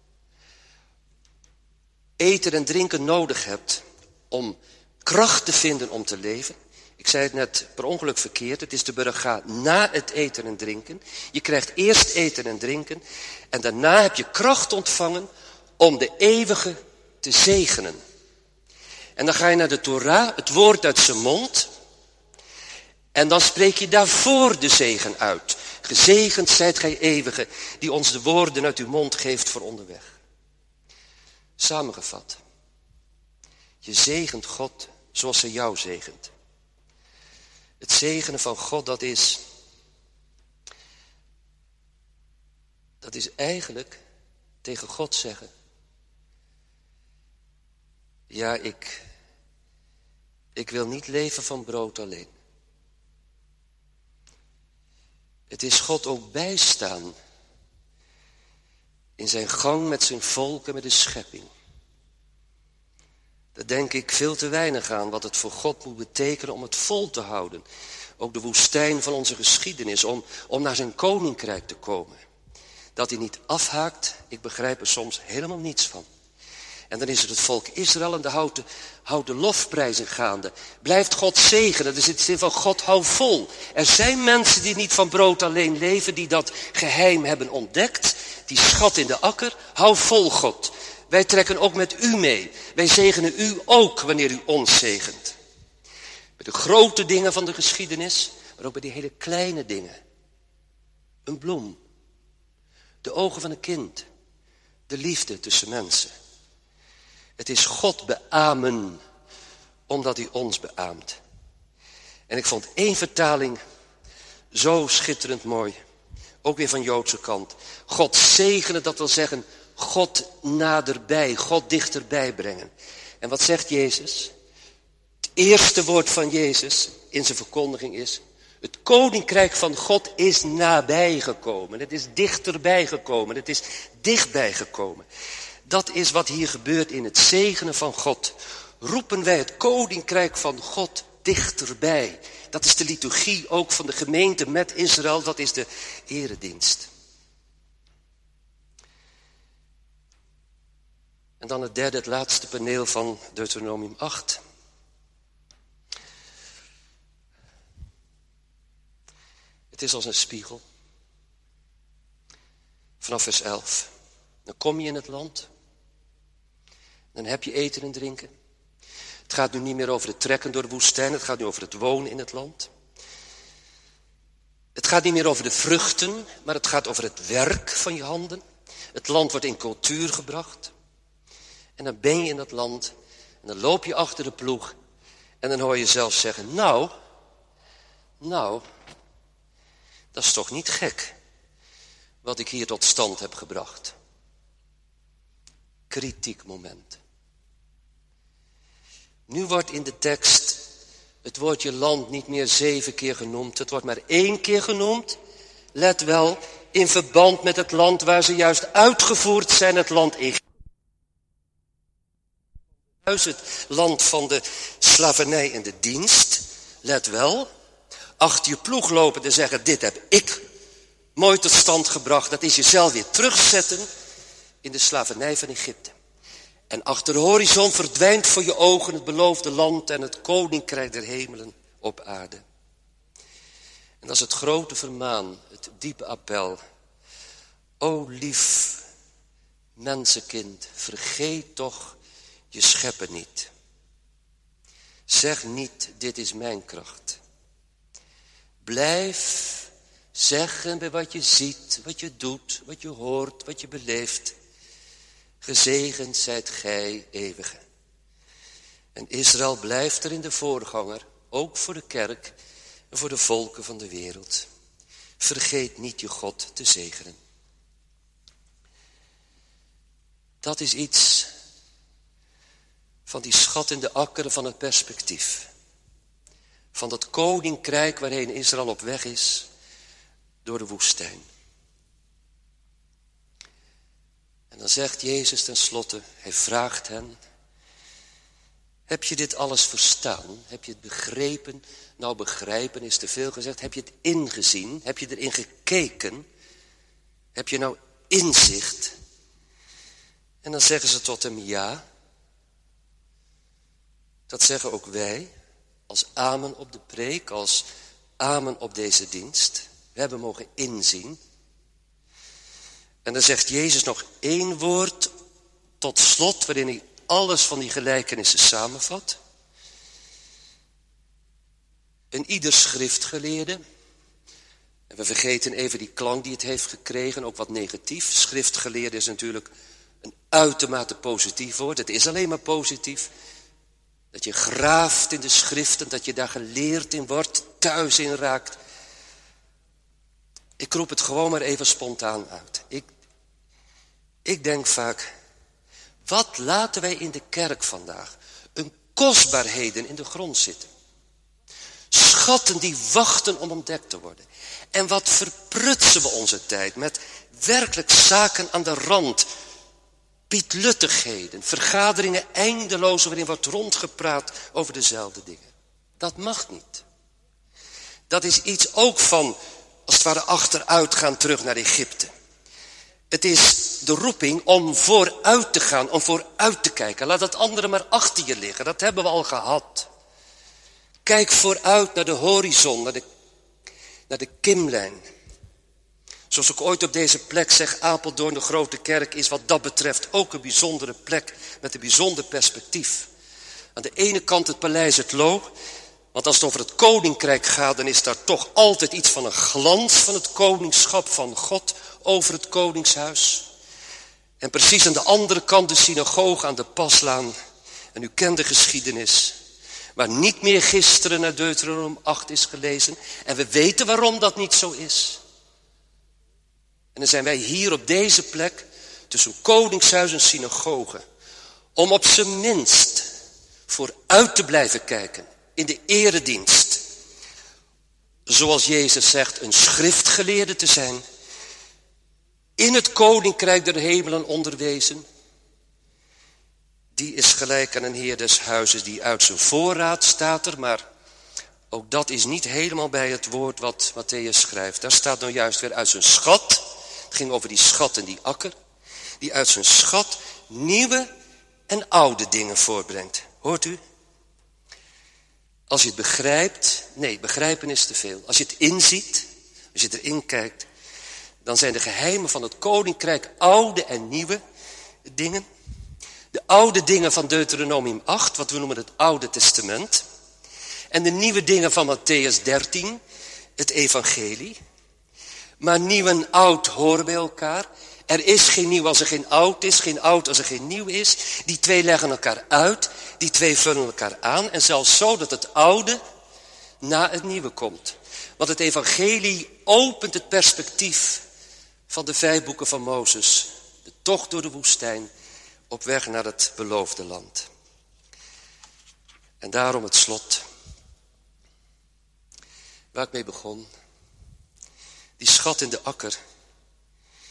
Eten en drinken nodig hebt om kracht te vinden om te leven. Ik zei het net per ongeluk verkeerd, het is de beracha na het eten en drinken. Je krijgt eerst eten en drinken en daarna heb je kracht ontvangen om de eeuwige te zegenen. En dan ga je naar de Torah, het woord uit zijn mond. En dan spreek je daarvoor de zegen uit. Gezegend zijt gij eeuwige, die ons de woorden uit uw mond geeft voor onderweg. Samengevat. Je zegent God zoals hij jou zegent. Het zegenen van God, dat is... Dat is eigenlijk tegen God zeggen. Ja, ik... Ik wil niet leven van brood alleen. Het is God ook bijstaan in zijn gang met zijn volk en met de schepping. Daar denk ik veel te weinig aan wat het voor God moet betekenen om het vol te houden. Ook de woestijn van onze geschiedenis, om, om naar zijn koninkrijk te komen. Dat hij niet afhaakt, ik begrijp er soms helemaal niets van. En dan is het het volk Israël en de houdt de, houdt de lofprijzen gaande. Blijft God zegenen, dat is het zin van God hou vol. Er zijn mensen die niet van brood alleen leven, die dat geheim hebben ontdekt. Die schat in de akker, hou vol God. Wij trekken ook met u mee. Wij zegenen u ook wanneer u ons zegent. Bij de grote dingen van de geschiedenis, maar ook bij die hele kleine dingen. Een bloem. De ogen van een kind. De liefde tussen mensen. Het is God beamen, omdat hij ons beaamt. En ik vond één vertaling zo schitterend mooi. Ook weer van Joodse kant. God zegenen, dat wil zeggen God naderbij, God dichterbij brengen. En wat zegt Jezus? Het eerste woord van Jezus in zijn verkondiging is: het koninkrijk van God is nabij gekomen. Het is dichterbij gekomen. Het is dichtbij gekomen. Dat is wat hier gebeurt in het zegenen van God. Roepen wij het koninkrijk van God dichterbij. Dat is de liturgie ook van de gemeente met Israël. Dat is de eredienst. En dan het derde, het laatste paneel van Deuteronomium acht. Het is als een spiegel. Vanaf vers elf. Dan kom je in het land. Dan heb je eten en drinken. Het gaat nu niet meer over het trekken door de woestijn. Het gaat nu over het wonen in het land. Het gaat niet meer over de vruchten. Maar het gaat over het werk van je handen. Het land wordt in cultuur gebracht. En dan ben je in dat land. En dan loop je achter de ploeg. En dan hoor je zelf zeggen: Nou, nou, dat is toch niet gek wat ik hier tot stand heb gebracht. Kritiek moment. Nu wordt in de tekst het woordje land niet meer zeven keer genoemd. Het wordt maar één keer genoemd. Let wel, in verband met het land waar ze juist uitgevoerd zijn, het land Egypte. Huis, het land van de slavernij en de dienst. Let wel, achter je ploeg lopen en zeggen, dit heb ik mooi tot stand gebracht. Dat is jezelf weer terugzetten in de slavernij van Egypte. En achter de horizon verdwijnt voor je ogen het beloofde land en het koninkrijk der hemelen op aarde. En dat is het grote vermaan, het diepe appel. O lief mensenkind, vergeet toch je schepper niet. Zeg niet, dit is mijn kracht. Blijf zeggen bij wat je ziet, wat je doet, wat je hoort, wat je beleeft. Gezegend zijt gij, eeuwige. En Israël blijft er in de voorganger, ook voor de kerk en voor de volken van de wereld. Vergeet niet je God te zegenen. Dat is iets van die schat in de akker van het perspectief. Van dat koninkrijk waarheen Israël op weg is door de woestijn. En dan zegt Jezus tenslotte, hij vraagt hen, heb je dit alles verstaan? Heb je het begrepen? Nou, begrijpen is te veel gezegd. Heb je het ingezien? Heb je erin gekeken? Heb je nou inzicht? En dan zeggen ze tot hem ja. Dat zeggen ook wij, als amen op de preek, als amen op deze dienst. We hebben mogen inzien. En dan zegt Jezus nog één woord tot slot, waarin hij alles van die gelijkenissen samenvat. En ieder schriftgeleerde, en we vergeten even die klank die het heeft gekregen, ook wat negatief. Schriftgeleerde is natuurlijk een uitermate positief woord. Het is alleen maar positief. Dat je graaft in de schriften, dat je daar geleerd in wordt, thuis in raakt. Ik roep het gewoon maar even spontaan uit. Ik, ik denk vaak, wat laten wij in de kerk vandaag een kostbaarheden in de grond zitten. Schatten die wachten om ontdekt te worden. En wat verprutsen we onze tijd met werkelijk zaken aan de rand. Pietluttigheden, vergaderingen eindeloos waarin wordt rondgepraat over dezelfde dingen. Dat mag niet. Dat is iets ook van, als het ware achteruit gaan terug naar Egypte. Het is de roeping om vooruit te gaan, om vooruit te kijken. Laat dat andere maar achter je liggen, dat hebben we al gehad. Kijk vooruit naar de horizon, naar de, naar de kimlijn. Zoals ik ooit op deze plek zeg, Apeldoorn, de grote kerk, is wat dat betreft ook een bijzondere plek met een bijzonder perspectief. Aan de ene kant het paleis het Loo, want als het over het koninkrijk gaat, dan is daar toch altijd iets van een glans van het koningschap van God over het koningshuis. En precies aan de andere kant de synagoge aan de Paslaan. En u kent de geschiedenis, waar niet meer gisteren naar Deuteronomium acht is gelezen. En we weten waarom dat niet zo is. En dan zijn wij hier op deze plek, tussen koningshuis en synagoge, om op zijn minst vooruit te blijven kijken in de eredienst. Zoals Jezus zegt, een schriftgeleerde te zijn, in het koninkrijk der hemelen onderwezen. Die is gelijk aan een heer des huizes die uit zijn voorraad staat er, maar ook dat is niet helemaal bij het woord wat Matthäus schrijft. Daar staat nou juist weer uit zijn schat. Het ging over die schat en die akker. Die uit zijn schat nieuwe en oude dingen voortbrengt. Hoort u? Als je het begrijpt, nee, begrijpen is te veel. Als je het inziet, als je erin kijkt, dan zijn de geheimen van het koninkrijk oude en nieuwe dingen. De oude dingen van Deuteronomium acht, wat we noemen het Oude Testament. En de nieuwe dingen van Matthäus dertien, het evangelie. Maar nieuw en oud horen bij elkaar. Er is geen nieuw als er geen oud is, geen oud als er geen nieuw is. Die twee leggen elkaar uit, die twee vullen elkaar aan. En zelfs zo dat het oude na het nieuwe komt. Want het evangelie opent het perspectief van de vijf boeken van Mozes. De tocht door de woestijn, op weg naar het beloofde land. En daarom het slot, waar ik mee begon. Die schat in de akker,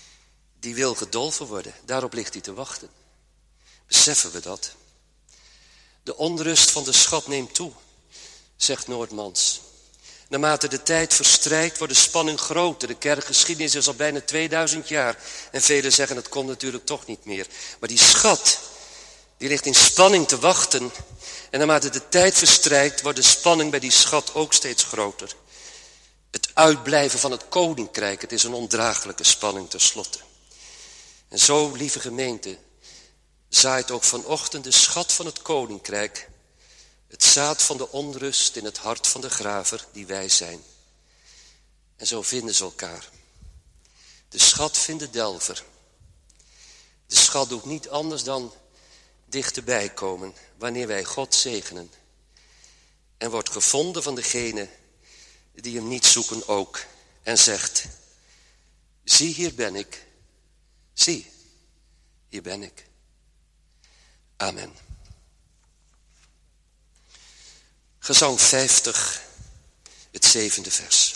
die wil gedolven worden. Daarop ligt hij te wachten. Beseffen we dat? De onrust van de schat neemt toe, zegt Noordmans. Naarmate de tijd verstrijkt wordt de spanning groter. De kerkgeschiedenis is al bijna tweeduizend jaar. En velen zeggen het komt natuurlijk toch niet meer. Maar die schat, die ligt in spanning te wachten. En naarmate de tijd verstrijkt wordt de spanning bij die schat ook steeds groter. Het uitblijven van het koninkrijk, het is een ondraaglijke spanning tenslotte. En zo, lieve gemeente, zaait ook vanochtend de schat van het koninkrijk, het zaad van de onrust in het hart van de graver die wij zijn. En zo vinden ze elkaar. De schat vindt de delver. De schat doet niet anders dan dichterbij komen wanneer wij God zegenen. En wordt gevonden van degene die hem niet zoeken ook. En zegt, zie hier ben ik. Zie, hier ben ik. Amen. Gezang vijftig, het zevende vers.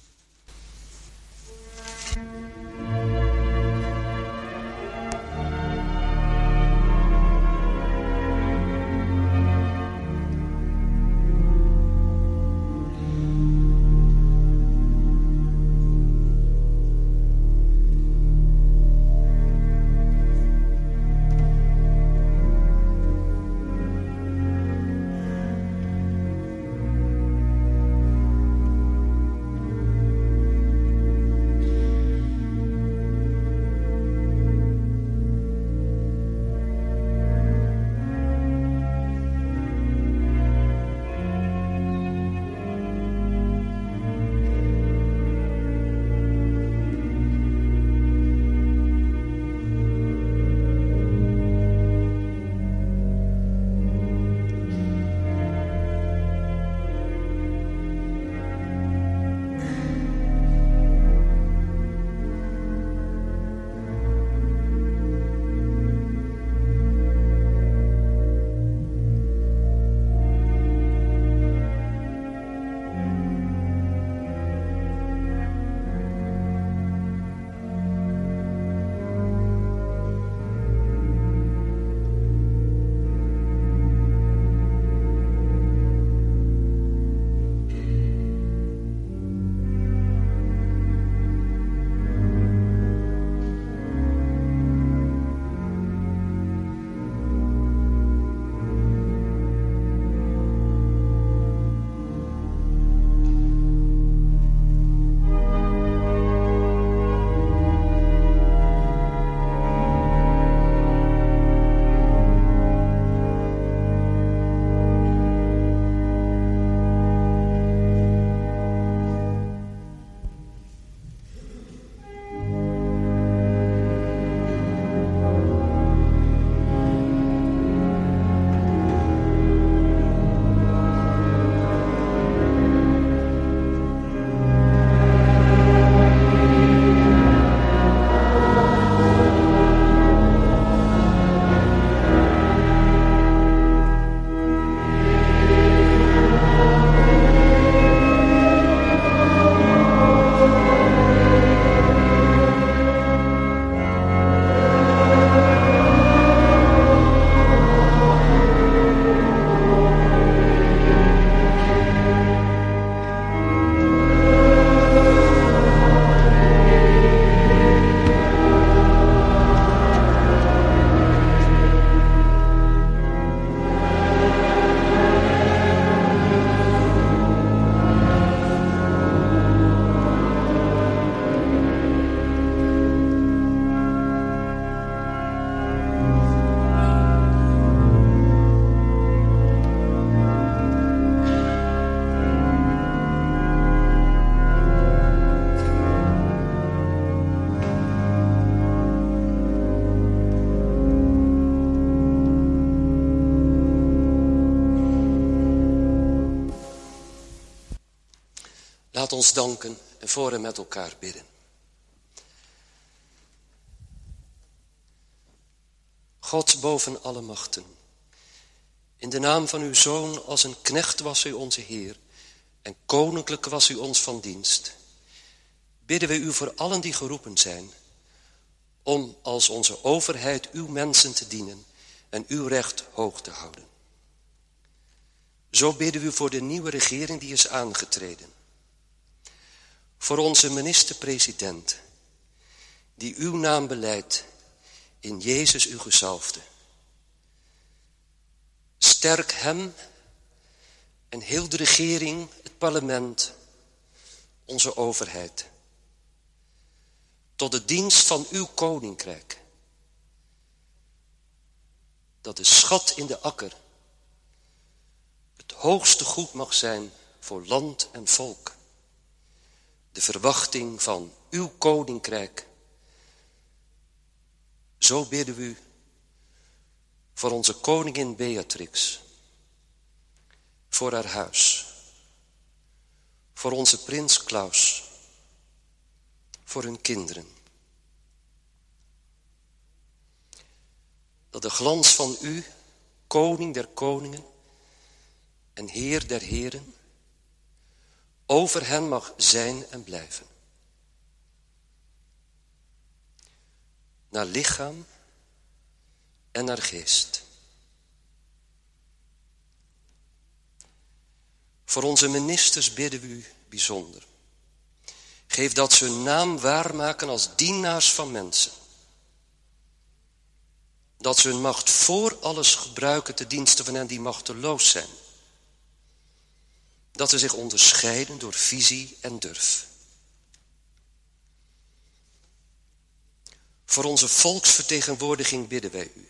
Laat ons danken en voor en met elkaar bidden. God boven alle machten, in de naam van uw Zoon, als een knecht was u onze Heer en koninklijk was u ons van dienst, bidden wij u voor allen die geroepen zijn, om als onze overheid uw mensen te dienen en uw recht hoog te houden. Zo bidden we voor de nieuwe regering die is aangetreden. Voor onze minister-president, die uw naam beleidt in Jezus uw gezalfde. Sterk hem en heel de regering, het parlement, onze overheid. Tot de dienst van uw koninkrijk. Dat de schat in de akker het hoogste goed mag zijn voor land en volk. De verwachting van uw koninkrijk. Zo bidden we u voor onze koningin Beatrix, voor haar huis, voor onze prins Klaus, voor hun kinderen. Dat de glans van u, koning der koningen en heer der heren, over hen mag zijn en blijven. Naar lichaam en naar geest. Voor onze ministers bidden we u bijzonder. Geef dat ze hun naam waarmaken als dienaars van mensen. Dat ze hun macht voor alles gebruiken ten dienste van hen die machteloos zijn. Dat ze zich onderscheiden door visie en durf. Voor onze volksvertegenwoordiging bidden wij u.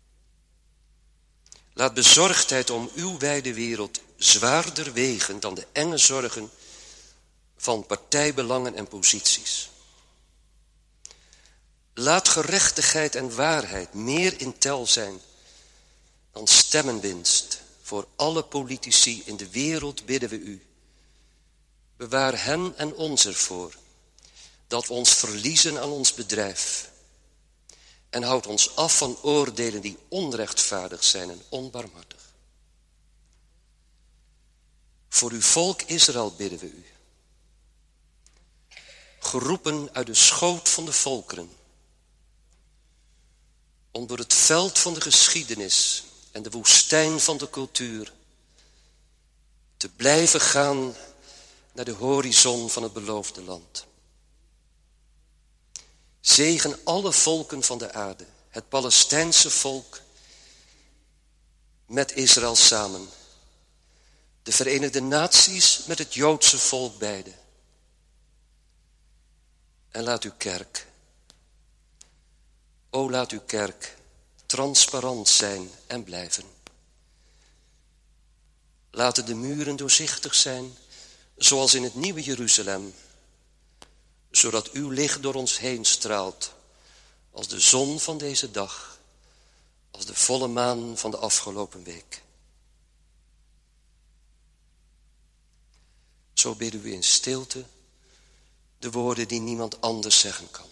Laat bezorgdheid om uw wijde wereld zwaarder wegen dan de enge zorgen van partijbelangen en posities. Laat gerechtigheid en waarheid meer in tel zijn dan stemmenwinst. Voor alle politici in de wereld bidden we u. Bewaar hen en ons ervoor dat we ons verliezen aan ons bedrijf. En houd ons af van oordelen die onrechtvaardig zijn en onbarmhartig. Voor uw volk Israël bidden we u. Geroepen uit de schoot van de volkeren. Om door het veld van de geschiedenis en de woestijn van de cultuur te blijven gaan naar de horizon van het beloofde land. Zegen alle volken van de aarde, het Palestijnse volk met Israël samen. De Verenigde Naties met het Joodse volk beide. En laat uw kerk, o laat uw kerk transparant zijn en blijven. Laten de muren doorzichtig zijn, zoals in het nieuwe Jeruzalem, zodat uw licht door ons heen straalt, als de zon van deze dag, als de volle maan van de afgelopen week. Zo bidden we in stilte de woorden die niemand anders zeggen kan.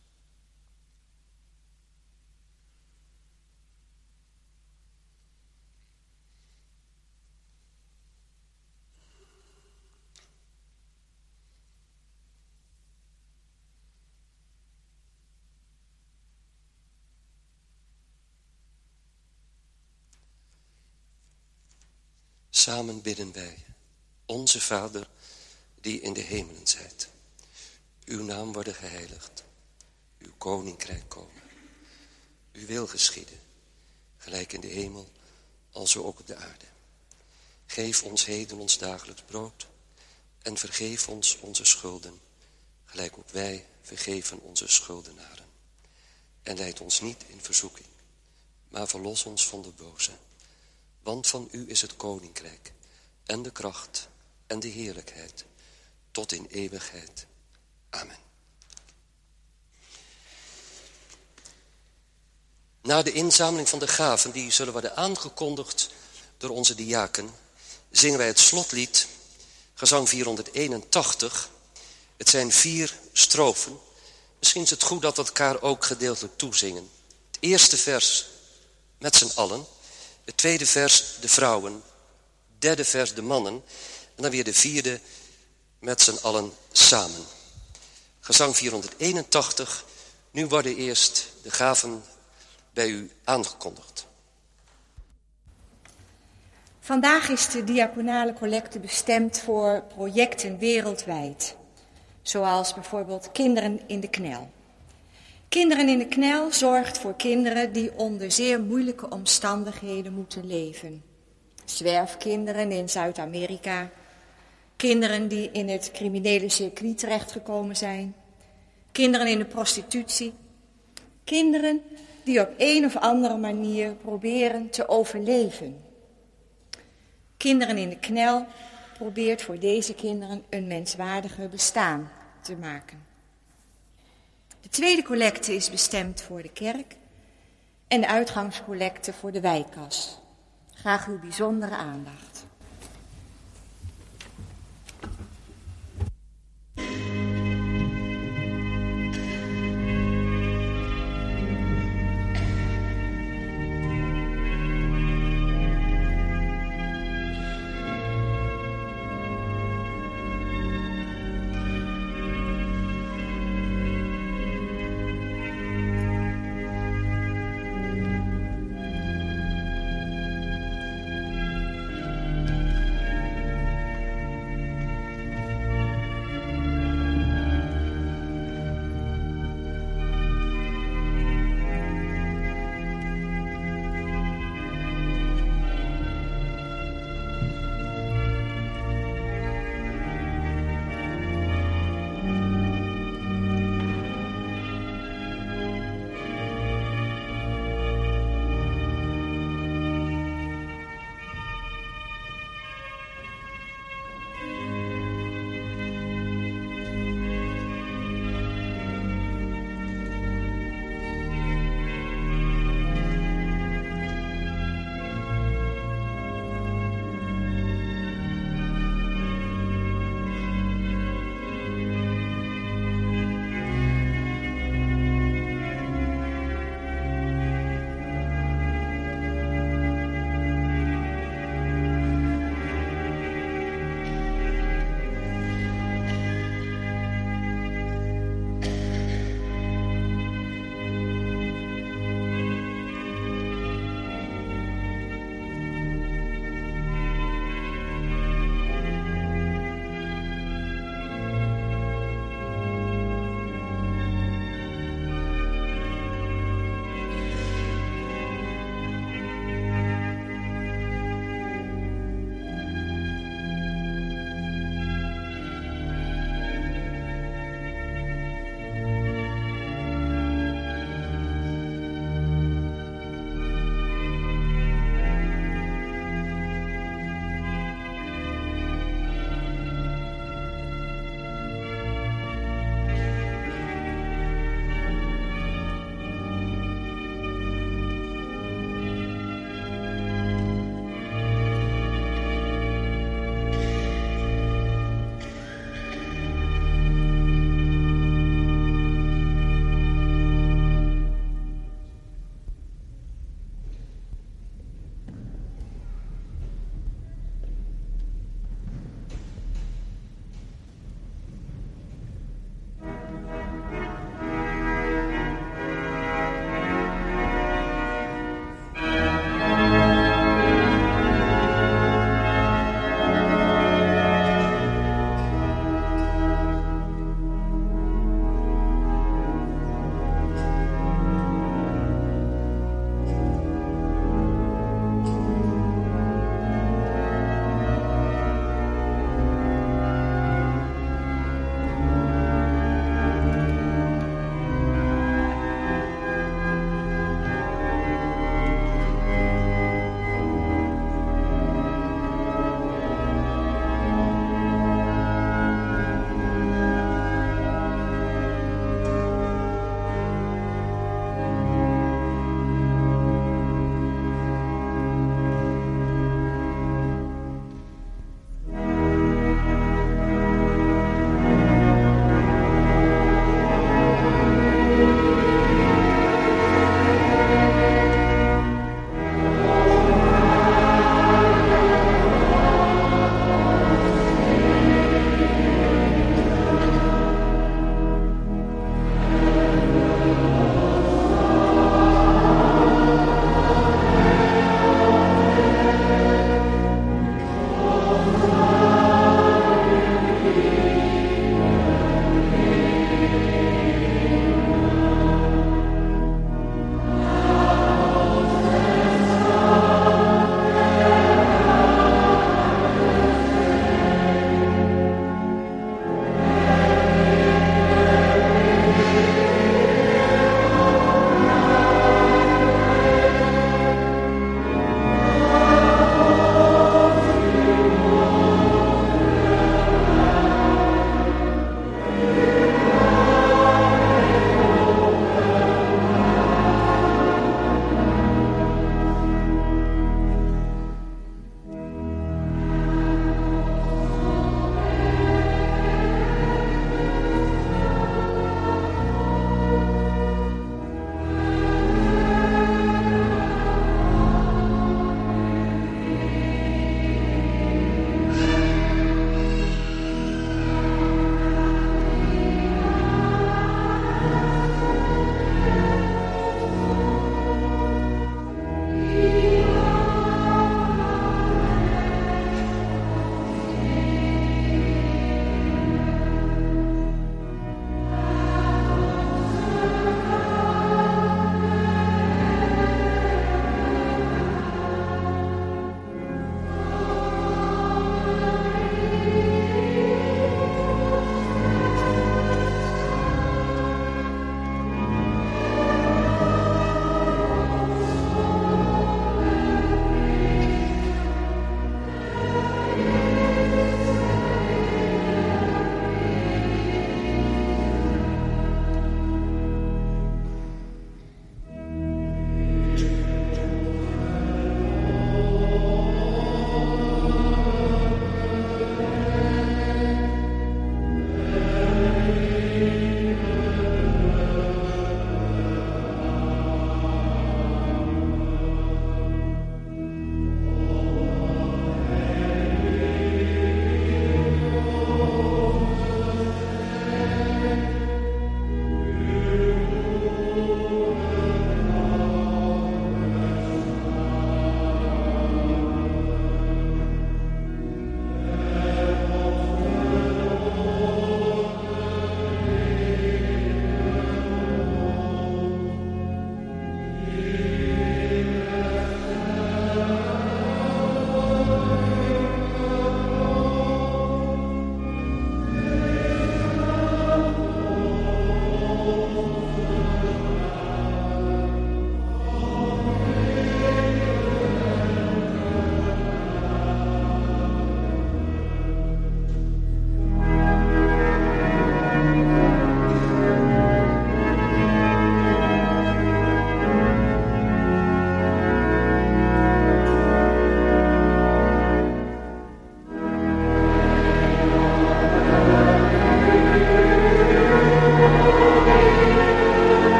Samen bidden wij, onze Vader, die in de hemelen zijt. Uw naam worden geheiligd, uw koninkrijk komen. Uw wil geschieden, gelijk in de hemel, alzo ook op de aarde. Geef ons heden ons dagelijks brood en vergeef ons onze schulden, gelijk ook wij vergeven onze schuldenaren. En leid ons niet in verzoeking, maar verlos ons van de boze. Want van u is het koninkrijk en de kracht en de heerlijkheid tot in eeuwigheid. Amen. Na de inzameling van de gaven, die zullen worden aangekondigd door onze diaken, zingen wij het slotlied, gezang vierhonderdeenentachtig. Het zijn vier strofen. Misschien is het goed dat we elkaar ook gedeeltelijk toezingen. Het eerste vers met z'n allen. Het tweede vers de vrouwen. Het derde vers de mannen. En dan weer de vierde met z'n allen samen. Gezang vierhonderdeenentachtig. Nu worden eerst de gaven bij u aangekondigd. Vandaag is de diaconale collecte bestemd voor projecten wereldwijd. Zoals bijvoorbeeld Kinderen in de Knel. Kinderen in de Knel zorgt voor kinderen die onder zeer moeilijke omstandigheden moeten leven. Zwerfkinderen in Zuid-Amerika. Kinderen die in het criminele circuit terechtgekomen zijn. Kinderen in de prostitutie. Kinderen die op een of andere manier proberen te overleven. Kinderen in de Knel probeert voor deze kinderen een menswaardiger bestaan te maken. De tweede collecte is bestemd voor de kerk en de uitgangscollecte voor de wijkkas. Graag uw bijzondere aandacht.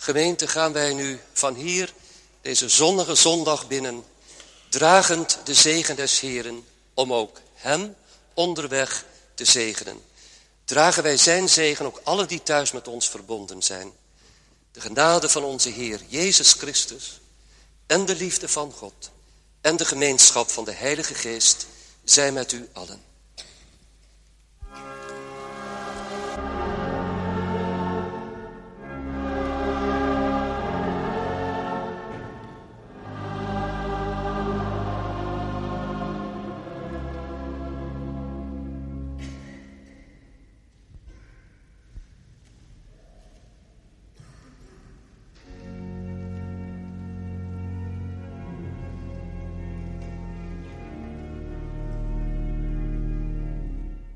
Gemeente, gaan wij nu van hier deze zonnige zondag binnen, dragend de zegen des Heeren, om ook hem onderweg te zegenen. Dragen wij zijn zegen, ook alle die thuis met ons verbonden zijn. De genade van onze Heer Jezus Christus en de liefde van God en de gemeenschap van de Heilige Geest zij met u allen.